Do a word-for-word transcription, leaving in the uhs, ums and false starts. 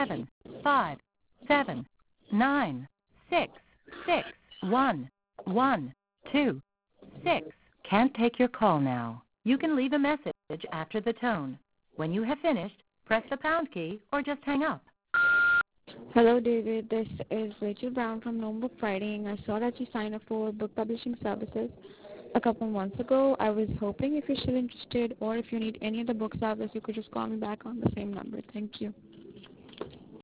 seven, five, seven, nine, six, six, one, one, two, six. Can't take your call now. You can leave a message after the tone. When you have finished, press the pound key or just hang up. Hello, David. This is Rachel Brown from Gnome Book Writing. I saw that you signed up for book publishing services a couple months ago. I was hoping if you're still interested or if you need any of the book service, you could just call me back on the same number. Thank you.